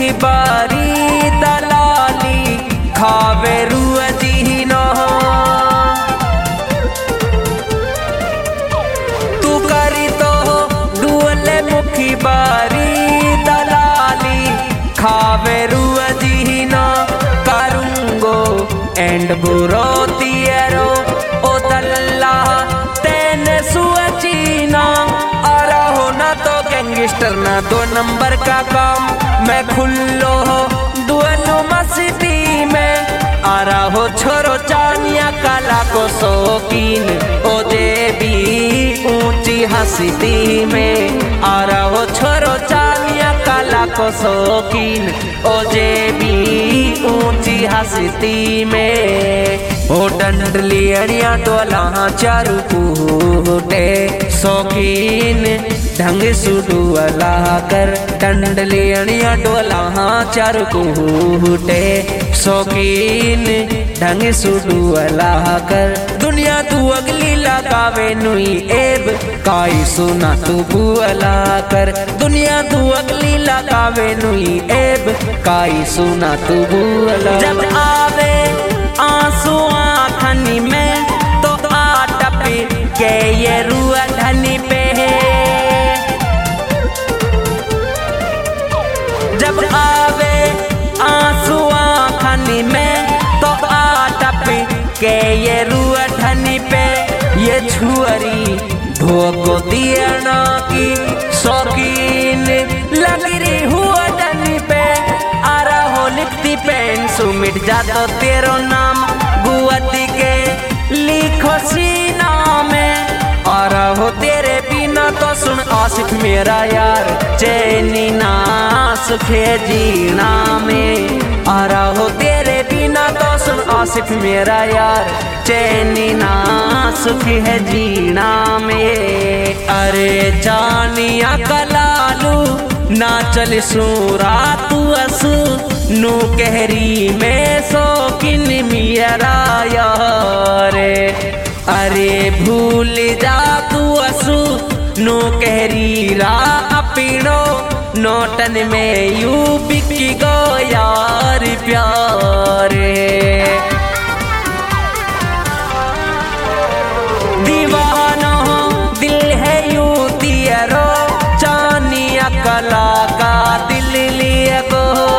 मुखी बारी दलाली खावे रुआ जीनो तू करी तो डुअले मुखी बारी दलाली खावे रुआ जीनो करूंगो एंड बुरो तियरो ओ दल्ला तेने सुअचीना आरा हो ना तो गैंगस्टर ना 2 नंबर का काम मैं खुल्लो हो दुअलो मस्ती में आरा हो छोरो चानिया काला को शौकीन ओ देवी ऊंची हस्ती में आरा हो छोरो चानिया काला को शौकीन ओ देवी ऊंची हस्ती में ओ डंडलियड़िया डोला चारू कूटे शौकीन ढंग सुडुअला कर डंडलियड़िया डोला चारू कूटे शौकीन ढंग सुडुअला कर दुनिया तू अगली लगावे नुई एब काई सुना तू बुअला कर दुनिया तू अगली लगावे नुई एब काई सुना तू बुअला जब आवे आंसू आँखनी में तो आटप के ये रुआ धनी पे जब आवे आंसू आँखनी में तो आटप के ये रुआ धनी पे ये छुअरी धोको दिया की शौकीन लग रही हुआ धनी पे आरा हो लिखती पेन सु मिट जातो तेरो नाम गुआती के लिखो सीना में आरा हो तेरे बिना तो सुन आसिफ मेरा यार चैनी ना सुखे जीना में आरा हो तेरे बिना तो सुन आसिफ मेरा यार चैनी ना सुखी है जीना में अरे जानिया कलालू ना चल सूरा तू असू नू कहरी में शौकीन मेरा यारे अरे भूल जा तू असू नू कहरी रा अपीड़ो नोटन में यू बिकी गो यार प्यारे दीवानो दिल है यू तियरो चानिया कला का दिल लिया गो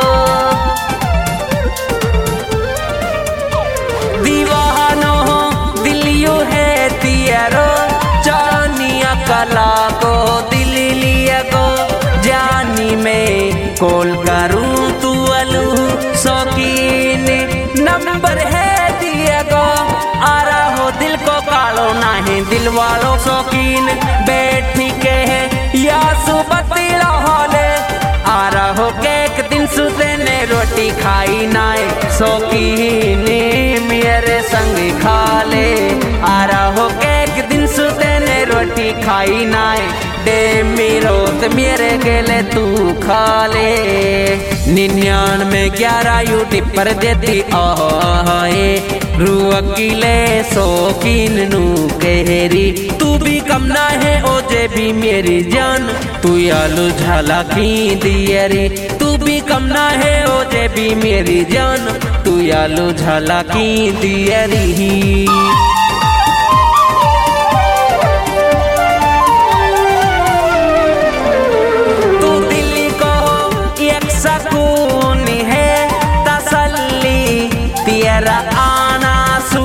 दीवानो दिल यू है तियरो चानिया कला को दिल लिया गो जानी में कॉल करूं तू अलू शौकीन नंबर है दिया गो आरा हो दिल को कालो नाही दिल वालों शौकीन बैठी के है या सुबती रहोले आरा हो के एक दिन सुते ने रोटी खाई नाए शौकीन मेरे संग खा ले आरा हो के एक दिन सुते ने रोटी खाई नाए दे मिरोत मेरे गेले तू खा ले 99 यूट्यूब पर देती आए रुआ किले शौकीन नू कहरी तू भी कम ना है ओ जे भी मेरी जान तू आलू झाला की दियरी तू भी कम ना है ओ जे भी मेरी जान तू आलू झाला की दियरी सुकून है तसल्ली तेरा आना सू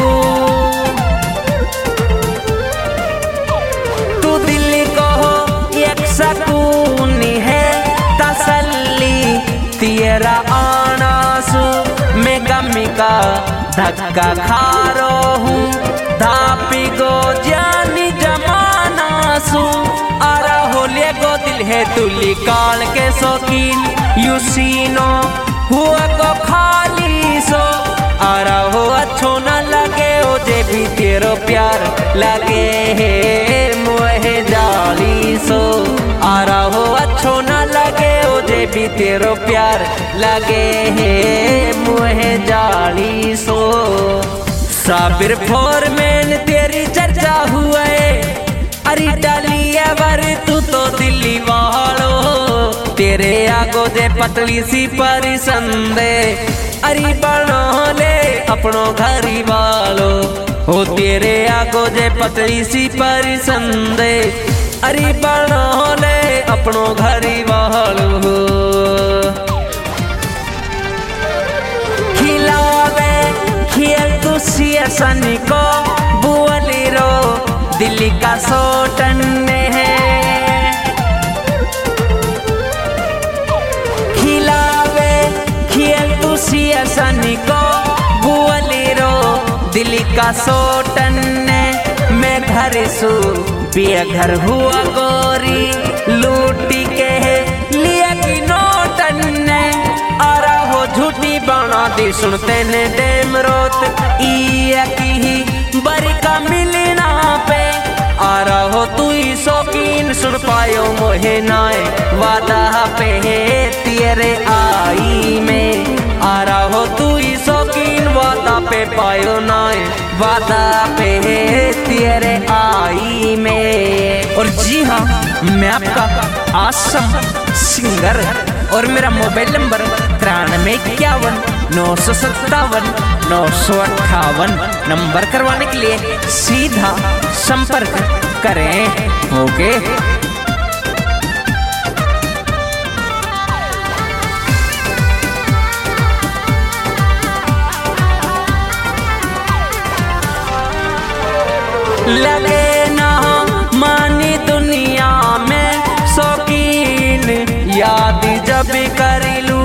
तू दिल को एक सुकून है तसल्ली तेरा आना सू मैं गम का धक्का खा रो हूँ धापी गो जानी जमाना सू आरा होले गो दिल है तुली काल के शौकीन यूसीनो हुआ को खाली सो आरा हो अच्छो न लगे ओ जे भी तेरो प्यार लगे है मोहे जाली सो आरा हो अच्छो न लगे ओ जे भी तेरो प्यार लगे है मोहे जाली सो साबिर फोरमैन तेरी चर्चा हुआ अरे डालिया वर तू तो दिल्ली वालों तेरे आगो जे पतली सी परिसंदे अरे बनो ले अपनो घरी वालो हो तेरे आगो जे पतली सी परिसंदे अरे बनो ले अपनो घरी वालो खिलावे खेल तुसिया सनी को बुअली रो दिल्ली का सोटन है सनी को बुअली रो दिल्ली का सोटन मैं घर सो पिया घर हुआ गोरी लूटी के लिया की नोटन आरा हो झूठी बना दी सुनते ने डेम रोत इया की बरी का मिलना पे आरा हो तू ही शौकीन सुन पायो मोहे नाए वादा पे तेरे आई में आरा हो तू ही शौकीन वादा पे पायो नाए वादा पे तेरे आई में। और जी हाँ मैं आपका आसम सिंगर और मेरा मोबाइल नंबर 9351 नंबर करवाने के लिए सीधा संपर्क करें। ओके लगे ना मानी दुनिया में शौकीन याद जब कर लूं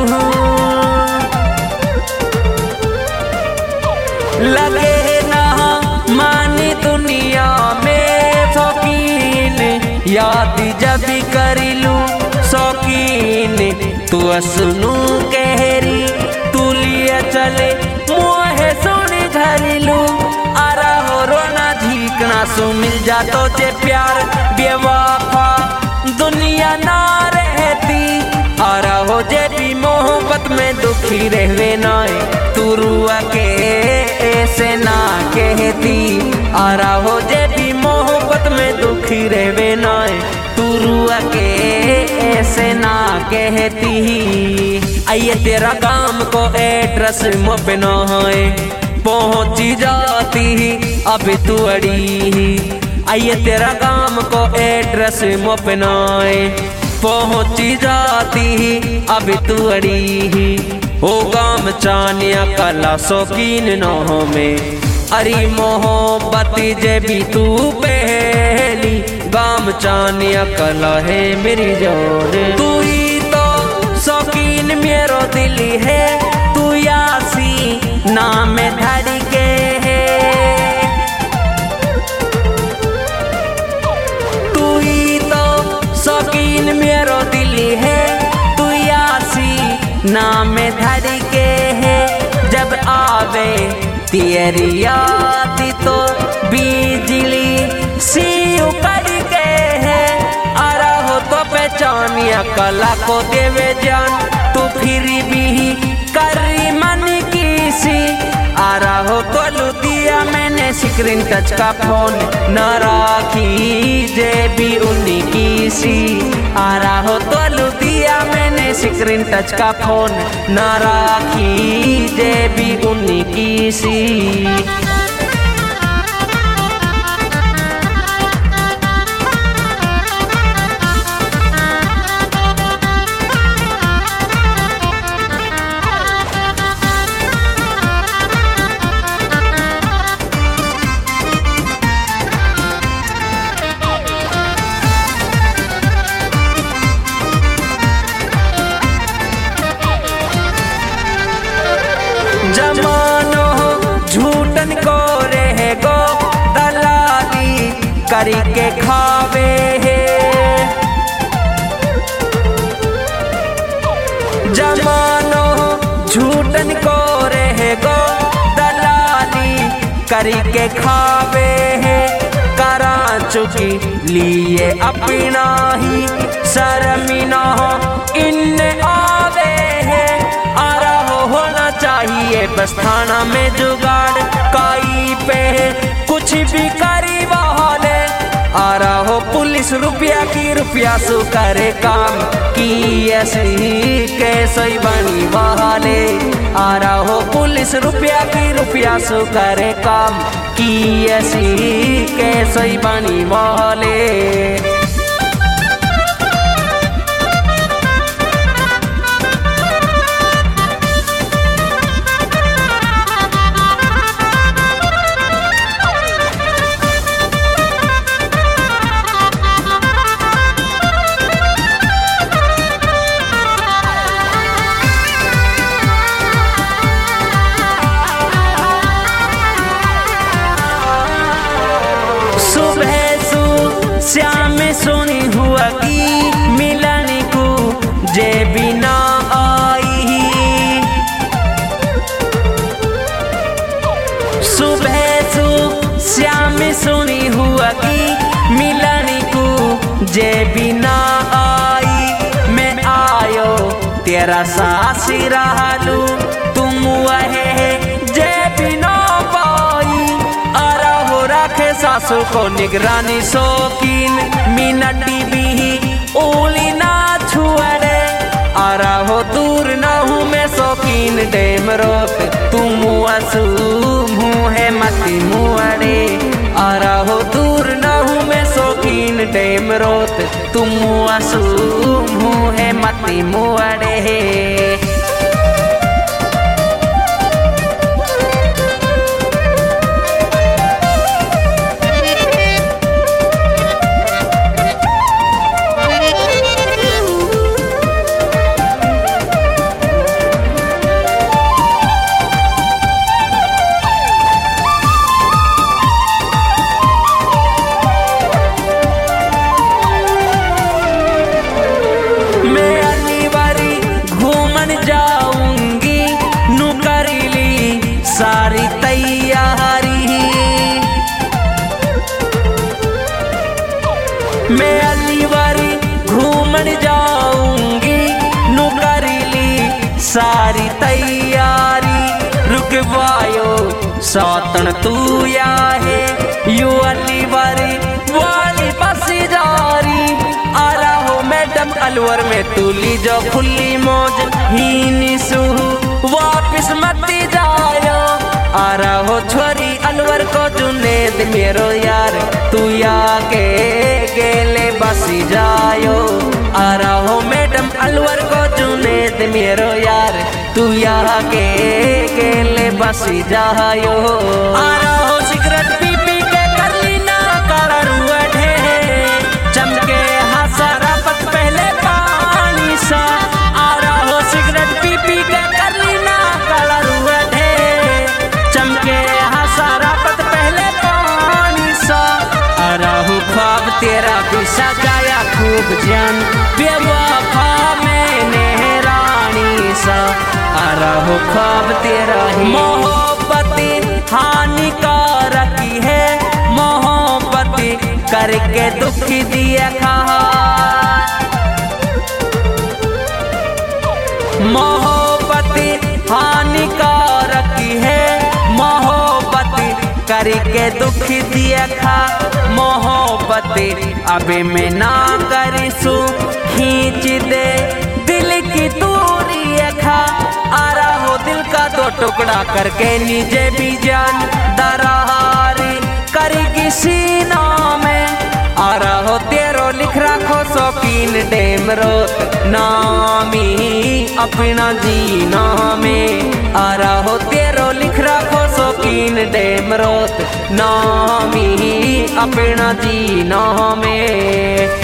लगे ना मानी दुनिया में शौकीन याद जब कर लूं शौकीन तू सुनू कहरी तू लिया चले मोहे सोने घर लूं आरा हो रोना झीकना सो मिल जा तो जे प्यार बेवफा दुनिया ना रहती आरा हो जे भी मोहब्बत में दुखी रहवे नाए तू रुआ के ऐसे ना कहती आरा हो जे भी मोहब्बत में दुखी रहवे नाए तू रुआ के ऐसे ना कहती आइए तेरा काम को एड्रेस मोपे न होए पहुंची जाती अब तू अड़ी आइए तेरा काम को एड्रेस मोपनाए पहुंची जाती अब तू अड़ी हो गाम चानिया कला शौकीन नौ में अरे मोहब्बत जे भी तू पहली गाम चानिया कला है मेरी जान तू ही तो शौकीन मेरो दिल है तू यासी नाम धड़ के है तू ही तो शौकीन मेरो दिल है तू यासी नाम धड़ के है जब आवे तेरी याद तो बिजली सी उकड़ के है आरा हो तो पहचानिया कला को देवे जान तू फिर भी करी मन की सी आरा हो तो लुदिया मैंने स्क्रीन टच का फोन न राखी जे भी उन्हीं की सी आरा हो तो लुदिया मैंने स्क्रीन टच का फोन न राखी जे भी उन्हीं की सी। जमानो झूठन को रहे गो दलाली करके खावे है जमानो झूठन को रहे गो दलाली करके खावे है करा चुकी लिए अपना ही शर्मिना इन आवे है आरा होना चाहिए बस थाना में जुगाड़ काई पे कुछ भी करी वाले आरा हो पुलिस रुपया की रुपया सु करे काम कि ऐसी कैसे बनी वाले आ रहा हो पुलिस रुपया की रुपया सो करे काम कि ऐसी कैसे बनी वाले। श्याम सुनी हुआ कि मिलन को जे बिना आई, सुबह सु श्याम सुनी हुआ कि मिलन को जे बिना आई। मैं आयो तेरा सासी रहलू तुम वहे जे बिना पाई। आरा हो रखे सासू को निगरानी शौकीन मिनटी भी ओली ना छुअड़े। आरा हो दूर न हूँ मैं शौकीन डेम रोक तुम असू मुँह मती मुअड़े। आरा हो दूर न हूँ मैं शौकीन डेम रोक तुम असू मुँह मती मुअड़े। जाऊंगी नु करीली सारी तैयारी। मैं अगली बारी घूमन जाऊंगी नु करीली सारी तैयारी। रुकवायो सौतन तू या है यू अगली बारी वाली बस जारी। आला हो मैडम अलवर में तूली जो खुली मौज ही निसू वापिस मती जायो। आ रहा हो छोरी अलवर को जुनेद मेरो यार तू या के गेले बसी जायो। आ रहा हो मैडम अलवर को जुनेद मेरो यार तू या के गेले बसी जायो। आ रहा हो सिगरेट पी पी के कर ली ना कारण उठे चमके हसरा पत पहले पानी सा। आ रहा हो सिगरेट पी पी के कर ली ना कलर उठे चमके हसरा पत पहले पानी सा। आ रहा हो ख्वाब तेरा भी सजाया खूब जान बेवफा मैंने रानी सा। आ रहा हो ख्वाब तेरा ही मोहब्बत हानिकारक है मोहब्बत करके दुखी दिया खा। मोहब्बत हानिकारक है मोहब्बत करके दुखी दिया खा। मोहब्बत अबे मैं ना करिसू खींच दे दिल की दूरी खा। आ रहा हो दिल का दो टुकड़ा करके नीचे भी जान दरारी करेगी सीना में। आ रहा हो तेरो लिख रखो शौकीन डेम रोक नामी अपना जीना में। आ रहा हो तेरो लिख रखो शौकीन डेम रोक नामी अपना जीना में।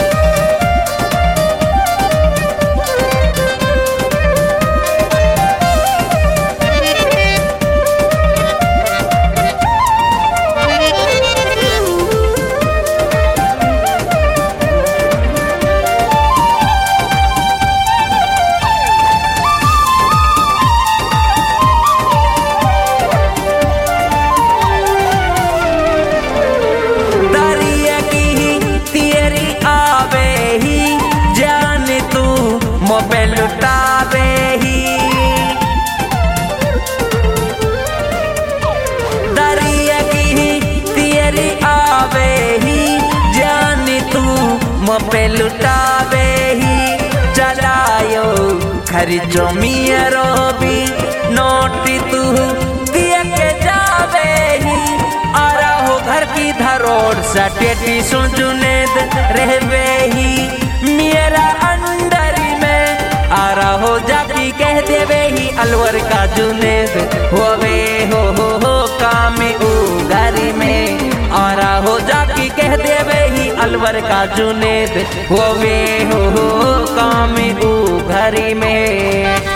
मोबाइल लुटावे ही दरिया की तेरी आवे ही जानी तू मोबाइल लुटावे ही खर्चो मियरो भी नोटी तू दिए के जावे ही आरा हो घर की धरोड़ सटेटी सुजुनेद रहवे ही मेरा अंडरी में आरा हो जाती कह देवे ही अलवर का जुनेद होवे हो कामी ऊ घरी में आरा हो जाती कह देवे ही अलवर का जुनेद होवे हो कामी ऊ घरी में।